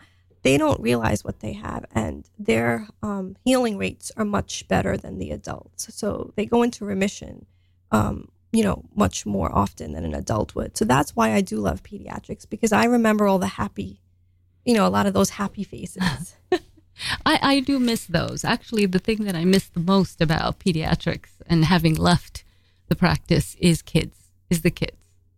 they don't realize what they have, and their um, healing rates are much better than the adults. So they go into remission, um, you know, much more often than an adult would. So that's why I do love pediatrics, because I remember all the happy, you know, a lot of those happy faces. I, I do miss those. Actually, the thing that I miss the most about pediatrics and having left the practice is kids, is the kids.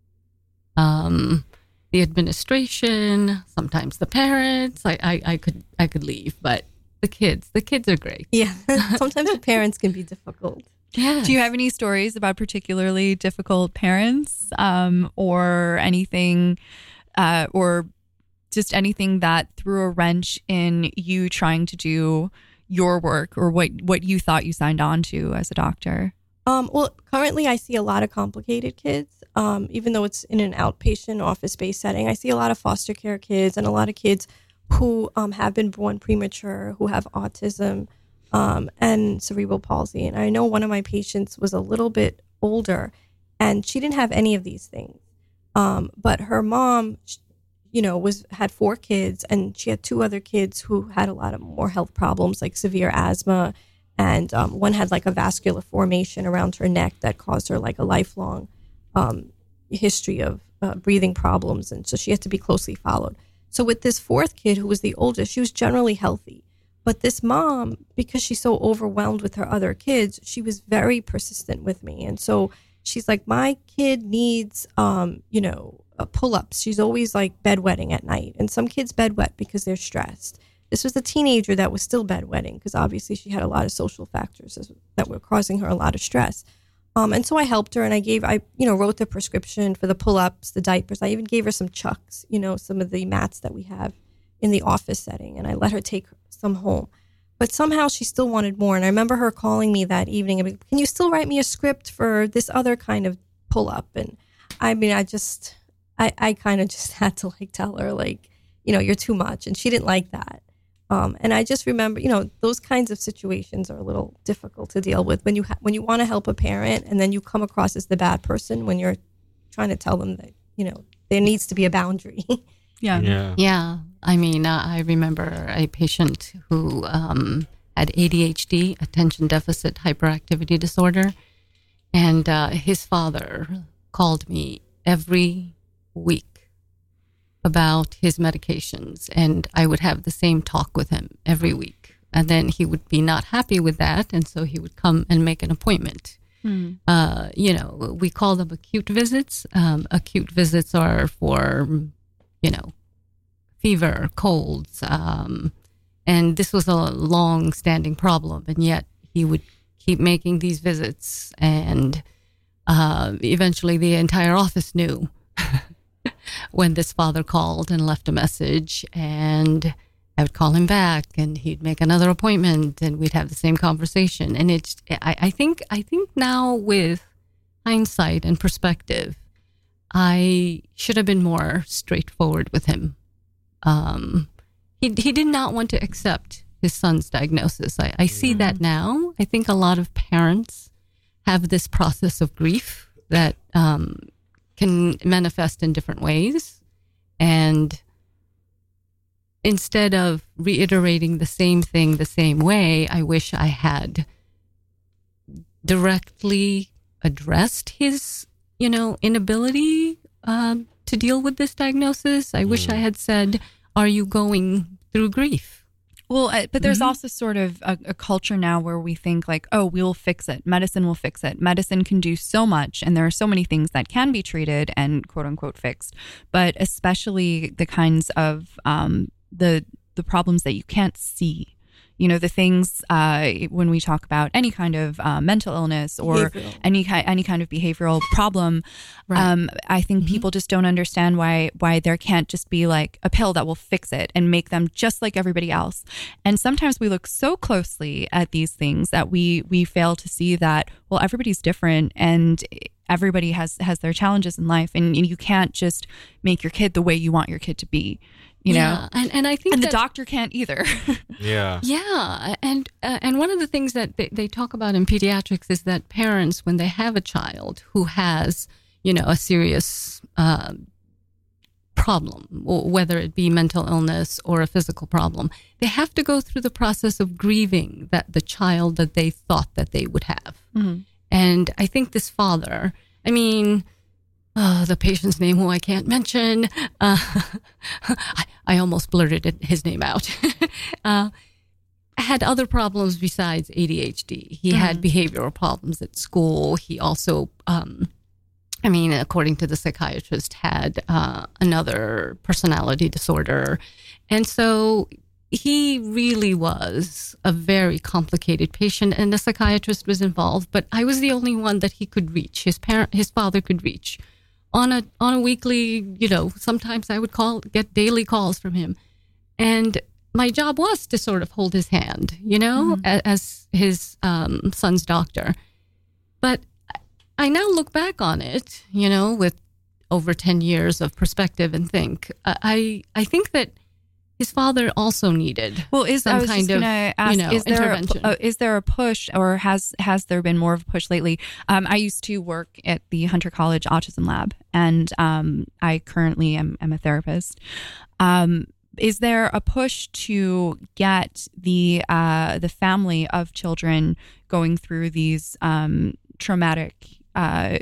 Um, the administration, sometimes the parents. I, I, I could I could leave, but the kids, the kids are great. Yeah, sometimes the parents can be difficult. Yeah. Do you have any stories about particularly difficult parents, um, or anything, uh, or just anything that threw a wrench in you trying to do your work, or what, what you thought you signed on to as a doctor? Um, well, currently I see a lot of complicated kids, um, even though it's in an outpatient office-based setting. I see a lot of foster care kids and a lot of kids who um, have been born premature, who have autism um, and cerebral palsy. And I know one of my patients was a little bit older, and she didn't have any of these things. Um, but her mom, you know, was had four kids, and she had two other kids who had a lot of more health problems, like severe asthma. And um, one had like a vascular formation around her neck that caused her like a lifelong um, history of uh, breathing problems. And so she had to be closely followed. So with this fourth kid, who was the oldest, she was generally healthy. But this mom, because she's so overwhelmed with her other kids, she was very persistent with me. And so she's like, my kid needs, um, you know, uh, pull-ups. She's always like bedwetting at night. And some kids bedwet because they're stressed. This was a teenager that was still bedwetting because obviously she had a lot of social factors that were causing her a lot of stress. Um, and so I helped her, and I gave, I, you know, wrote the prescription for the pull-ups, the diapers. I even gave her some chucks, you know, some of the mats that we have in the office setting, and I let her take some home. But somehow she still wanted more. And I remember her calling me that evening and being, can you still write me a script for this other kind of pull-up? And I mean, I just, I, I kind of just had to like tell her, like, you know, you're too much. And she didn't like that. Um, and I just remember, you know, those kinds of situations are a little difficult to deal with when you ha- when you want to help a parent and then you come across as the bad person when you're trying to tell them that, you know, there needs to be a boundary. Yeah. Yeah. Yeah. I mean, uh, I remember a patient who um, had A D H D, attention deficit hyperactivity disorder. And uh, his father called me every week about his medications, and I would have the same talk with him every week. And then he would be not happy with that, and so he would come and make an appointment. Mm. Uh, you know, we call them acute visits. Um, acute visits are for, you know, fever, colds, um, and this was a long-standing problem, and yet he would keep making these visits, and uh, eventually the entire office knew when this father called and left a message, and I would call him back and he'd make another appointment and we'd have the same conversation. And it's, I, I think, I think now with hindsight and perspective, I should have been more straightforward with him. Um, he, he did not want to accept his son's diagnosis. I, I see that now. I think a lot of parents have this process of grief that, um, can manifest in different ways. And instead of reiterating the same thing the same way, I wish I had directly addressed his, you know, inability um, to deal with this diagnosis. I mm. wish I had said, are you going through grief? Well, uh, but there's mm-hmm. also sort of a, a culture now where we think like, oh, we will fix it. Medicine will fix it. Medicine can do so much. And there are so many things that can be treated and quote unquote fixed. But especially the kinds of um, the the problems that you can't see. You know, the things uh, when we talk about any kind of uh, mental illness or any kind any kind of behavioral problem, right. um, I think mm-hmm. people just don't understand why why there can't just be like a pill that will fix it and make them just like everybody else. And sometimes we look so closely at these things that we we fail to see that, well, everybody's different and everybody has has their challenges in life, and, and you can't just make your kid the way you want your kid to be. You know, yeah, and and I think and that, the doctor can't either. yeah, yeah, and uh, and one of the things that they, they talk about in pediatrics is that parents, when they have a child who has, you know, a serious uh, problem, w- whether it be mental illness or a physical problem, they have to go through the process of grieving that the child that they thought that they would have. Mm-hmm. And I think this father, I mean, uh, the patient's name, who I can't mention, uh, I, I almost blurted it, his name out, uh, had other problems besides A D H D. He mm-hmm. had behavioral problems at school. He also, um, I mean, according to the psychiatrist, had uh, another personality disorder. And so he really was a very complicated patient, and the psychiatrist was involved, but I was the only one that he could reach. His parent, his father could reach on a, on a weekly, you know, sometimes I would call, get daily calls from him. And my job was to sort of hold his hand, you know, mm-hmm. as his um, son's doctor. But I now look back on it, you know, with over ten years of perspective and think, I I think that his father also needed well, is, some I was kind just of, gonna ask, you know, is there intervention. A, uh, is there a push, or has has there been more of a push lately? Um, I used to work at the Hunter College Autism Lab, and um, I currently am, am a therapist. Um, Is there a push to get the uh, the family of children going through these um, traumatic uh,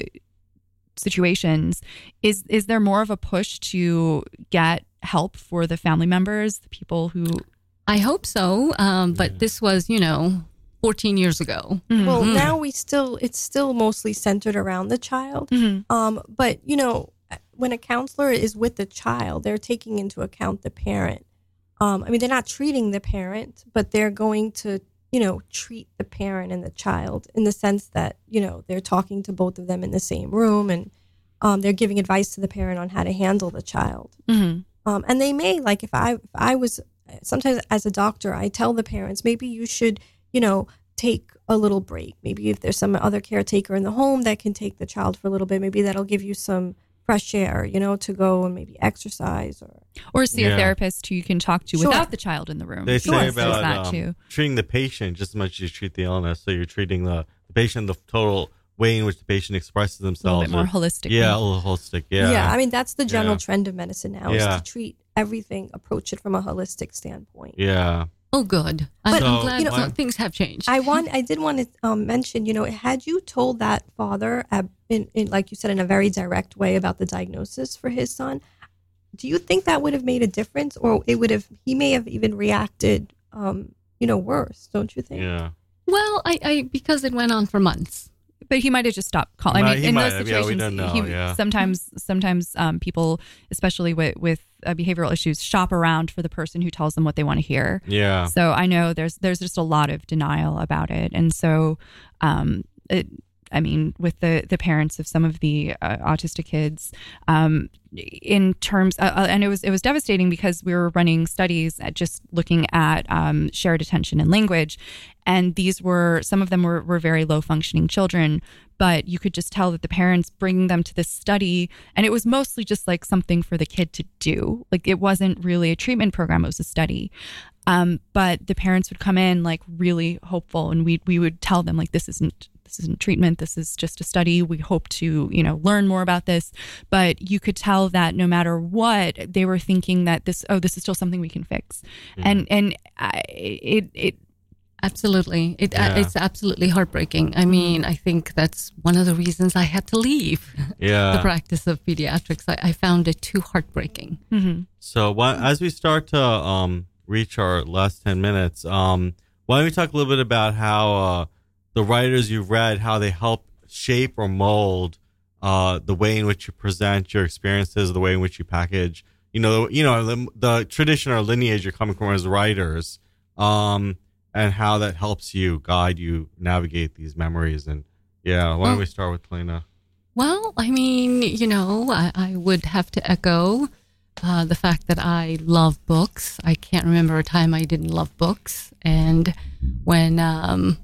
situations? Is is there more of a push to get help for the family members, the people who? I hope so, um, but this was, you know, fourteen years ago. Mm-hmm. Well, now we still it's still mostly centered around the child, Mm-hmm. um, but you know. When a counselor is with the child, they're taking into account the parent. Um, I mean, they're not treating the parent, but they're going to, you know, treat the parent and the child in the sense that, you know, they're talking to both of them in the same room, and um, they're giving advice to the parent on how to handle the child. Mm-hmm. Um, and they may, like, if I, if I was, sometimes as a doctor, I tell the parents, maybe you should, you know, take a little break. Maybe if there's some other caretaker in the home that can take the child for a little bit, maybe that'll give you some fresh air, you know, to go and maybe exercise or or see Yeah. a therapist who you can talk to Sure. without the child in the room. They Because say there's about that um, too. treating the patient just as much as you treat the illness. So you're treating the, the patient, the total way in which the patient expresses A little themselves. bit more or- holistic. Yeah, a little holistic. Yeah. yeah. I mean, that's the general Yeah. trend of medicine now Yeah. is to treat everything, approach it from a holistic standpoint. Yeah. Oh, good. I'm, But, I'm So, glad you know, some things have changed. I want, I did want to um, mention, you know, had you told that father, uh, in, in like you said, in a very direct way about the diagnosis for his son, do you think that would have made a difference, or it would have? He may have even reacted, um, you know, worse. Don't you think? Yeah. well, I, I because it went on for months. But he might have just stopped calling. I Might- mean, he in might those have. Yeah, we situations, don't know, he, yeah. sometimes, sometimes um, people, especially with with uh, behavioral issues, shop around for the person who tells them what they want to hear. Yeah. So I know there's there's just a lot of denial about it, and so, um, it, I mean, with the the parents of some of the uh, autistic kids, um, in terms, uh, and it was it was devastating because we were running studies at just looking at um, shared attention and language, and these were some of them were were very low functioning children, but you could just tell that the parents bringing them to this study, and it was mostly just like something for the kid to do, like it wasn't really a treatment program; it was a study. Um, but the parents would come in like really hopeful, and we we would tell them like this isn't this isn't treatment, this is just a study. We hope to you know learn more about this, but you could tell that no matter what, they were thinking that this oh this is still something we can fix, Mhm. and and I, it it Absolutely. It, Yeah. uh, it's absolutely heartbreaking. I mean, I think that's one of the reasons I had to leave Yeah. the practice of pediatrics. I, I found it too heartbreaking. mhm. So why, as we start to um, reach our last ten minutes, um, why don't we talk a little bit about how uh, the writers you've read, how they help shape or mold uh, the way in which you present your experiences, the way in which you package, you know, you know the, the tradition or lineage you're coming from as writers, um, and how that helps you guide you navigate these memories. And yeah, why don't Oh. we start with Helena? Well, I mean, you know, I, I would have to echo uh, the fact that I love books. I can't remember a time I didn't love books. And when um,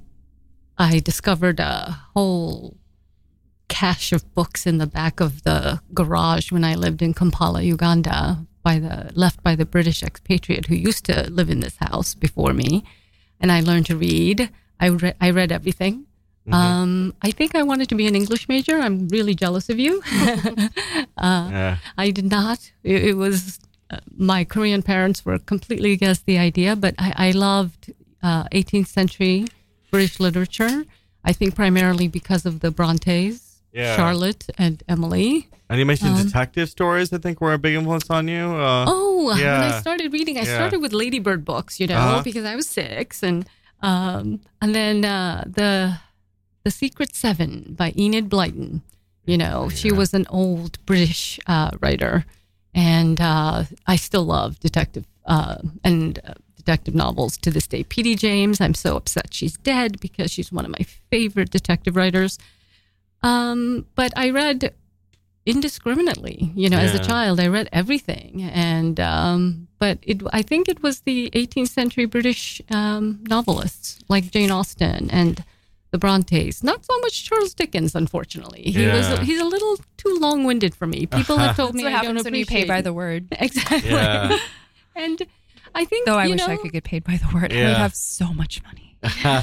I discovered a whole cache of books in the back of the garage when I lived in Kampala, Uganda, by the left by the British expatriate who used to live in this house before me, and I learned to read. I, re- I read everything. Um, I think I wanted to be an English major. I'm really jealous of you. uh, Yeah. I did not. It, it was uh, my Korean parents were completely against the idea, but I, I loved uh, eighteenth century British literature. I think primarily because of the Brontes, Yeah. Charlotte and Emily. And you mentioned Um, detective stories, I think, were a big influence on you. Uh, Oh, when yeah. I started reading, I Yeah. started with Ladybird books, you know, Uh-huh. because I was six, and um, and then uh, the the Secret Seven by Enid Blyton. You know, she Yeah. was an old British uh, writer, and uh, I still love detective uh, and uh, detective novels to this day. P D James, I'm so upset she's dead because she's one of my favorite detective writers. Um, but I read indiscriminately, you know, as a Yeah. child. I read everything, and um, but it, I think it was the eighteenth century British um, novelists like Jane Austen and the Brontes. Not so much Charles Dickens, unfortunately. He Yeah. was he's a little too long-winded for me. People have told That's me what I don't happens when you pay appreciate by the word. exactly. Yeah. And I think Though I you wish know, I could get paid by the word. I Yeah. would have so much money.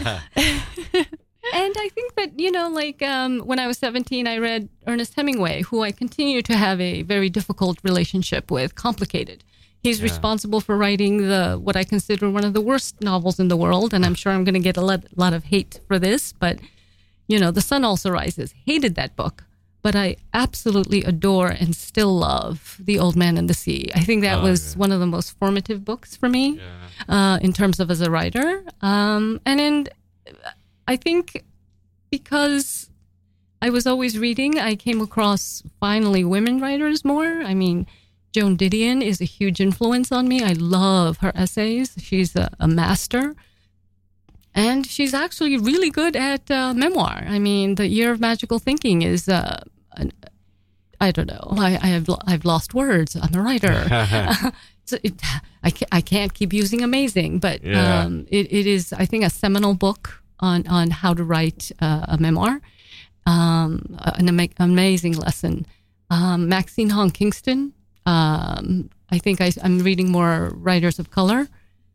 And I think that, you know, like um, when I was seventeen, I read Ernest Hemingway, who I continue to have a very difficult relationship with, complicated. He's Yeah. responsible for writing the what I consider one of the worst novels in the world. And I'm sure I'm going to get a lot, lot of hate for this. But, you know, The Sun Also Rises. Hated that book. But I absolutely adore and still love The Old Man and the Sea. I think that Oh, was yeah. one of the most formative books for me Yeah. uh, in terms of as a writer. Um, and in, I think because I was always reading, I came across finally women writers more. I mean, Joan Didion is a huge influence on me. I love her essays. She's a, a master. And she's actually really good at uh, memoir. I mean, The Year of Magical Thinking is, uh, an, I don't know, I, I have I've lost words. I'm a writer. So it, I, can't, I can't keep using amazing, but Yeah. um, it, it is, I think, a seminal book on, on how to write uh, a memoir. Um, an ama- amazing lesson. Um, Maxine Hong Kingston. Um, I think I, I'm reading more writers of color.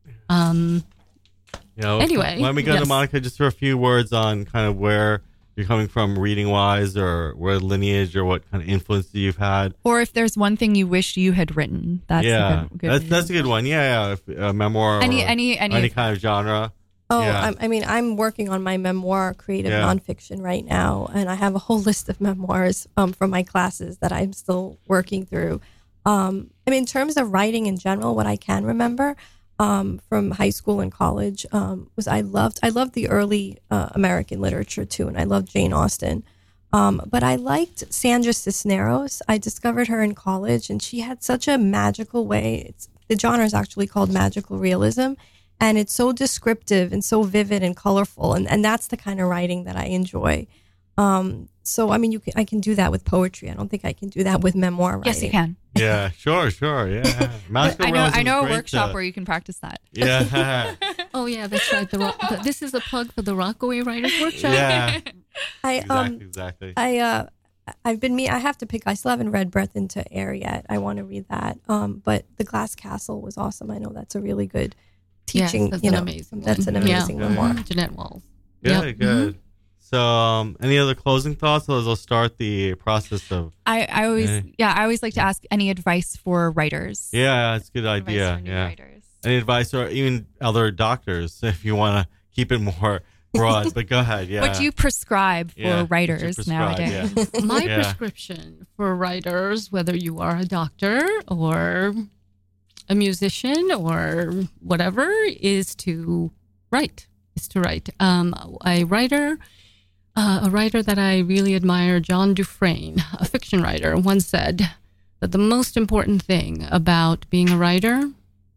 Um, You know, Anyway, why don't we go to yes. Monica just for a few words on kind of where you're coming from reading wise, or where lineage, or what kind of influence you've had. Or if there's one thing you wish you had written, that's yeah, a good, good that's that's a good one. Yeah, yeah, if, a memoir, Any or any any, any kind of genre. Oh, Yeah. I'm, I mean, I'm working on my memoir, creative Yeah. nonfiction, right now, and I have a whole list of memoirs um, from my classes that I'm still working through. Um, I mean, in terms of writing in general, what I can remember um, from high school and college um, was I loved I loved the early uh, American literature too, and I loved Jane Austen. Um, but I liked Sandra Cisneros. I discovered her in college, and she had such a magical way. It's, the genre is actually called magical realism. And it's so descriptive and so vivid and colorful. And, and that's the kind of writing that I enjoy. Um, so, I mean, you can, I can do that with poetry. I don't think I can do that with memoir writing. yes, you can. Yeah, sure, sure. Yeah, Magical I know. Realism I is know a great workshop to- where you can practice that. Yeah, oh, yeah, that's right. The, Ro- the, this is a plug for the Rockaway Writers Workshop. yeah. I, Exactly, um, exactly. I, uh, I've been me. I have to pick. I still haven't read Breath into Air yet. I want to read that. Um, but The Glass Castle was awesome. I know that's a really good teaching. Yes, that's you an know, amazing that's one. an amazing Yeah. memoir. Jeanette Walls. Good, Yep. good. So, um, any other closing thoughts? Or we'll start the process of. I, I always Yeah. yeah I always like to ask any advice for writers. Yeah, it's a good Advice idea. for new Yeah. writers. Any advice, or even other doctors, if you want to keep it more broad. But go ahead. Yeah. What do you prescribe for Yeah, what do you writers prescribe, nowadays? yeah. My Yeah. prescription for writers, whether you are a doctor or a musician or whatever, is to write. Is to write. Um, a writer, uh, a writer that I really admire, John Dufresne, a fiction writer, once said that the most important thing about being a writer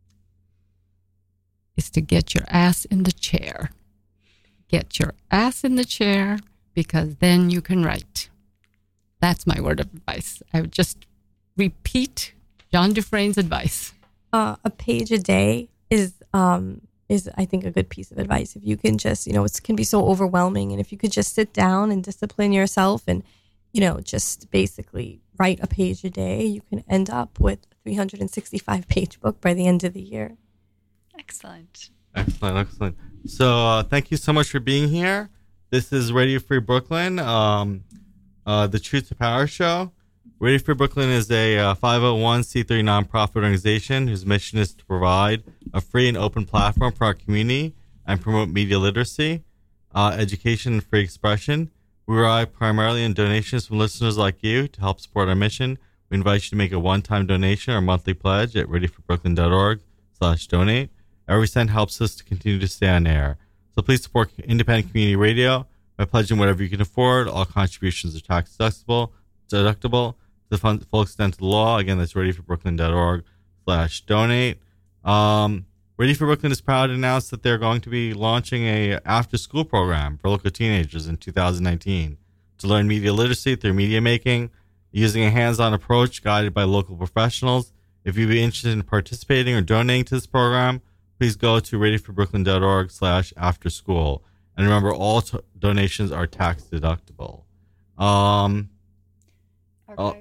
is to get your ass in the chair. Get your ass in the chair, because then you can write. That's my word of advice. I would just repeat John Dufresne's advice. Uh, a page a day is um, is I think a good piece of advice. If you can just, you know, it can be so overwhelming, and if you could just sit down and discipline yourself, and you know, just basically write a page a day, you can end up with a three hundred sixty-five page book by the end of the year. Excellent. Excellent, excellent. So, uh, thank you so much for being here. This is Radio Free Brooklyn, um, uh, the Truth to Power show. Radio Free Brooklyn is a uh, five oh one c three nonprofit organization whose mission is to provide a free and open platform for our community and promote media literacy, uh, education, and free expression. We rely primarily on donations from listeners like you to help support our mission. We invite you to make a one-time donation or monthly pledge at ready for brooklyn dot org slash donate. Every cent helps us to continue to stay on air. So please support independent community radio by pledging whatever you can afford. All contributions are tax deductible. deductible. To the full extent of the law. Again, that's ready for brooklyn dot org slash donate. Um, Ready for Brooklyn is proud to announce that they're going to be launching a after-school program for local teenagers in two thousand nineteen to learn media literacy through media making, using a hands-on approach guided by local professionals. If you'd be interested in participating or donating to this program, please go to ready for brooklyn dot org slash after school. And remember, all t- donations are tax deductible. Um, Archived.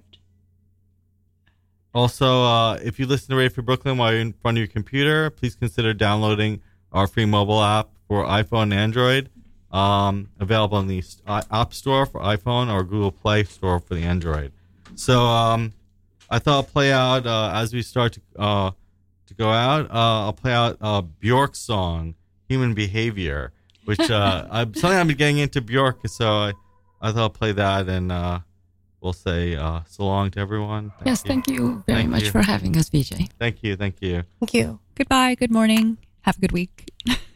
Also, uh, if you listen to Radio Free Brooklyn while you're in front of your computer, please consider downloading our free mobile app for iPhone and Android. Um, available in the uh, App Store for iPhone or Google Play Store for the Android. So um, I thought I'll play out, uh, as we start to uh, to go out, uh, I'll play out uh, Bjork's song, Human Behavior, which uh, I'm, something I've been getting into Bjork, so I, I thought I'll play that and... Uh, We'll say uh, so long to everyone. Thank yes, you. Thank you very thank much you. for having us, V J. Thank you. Thank you. Thank you. Goodbye. Good morning. Have a good week.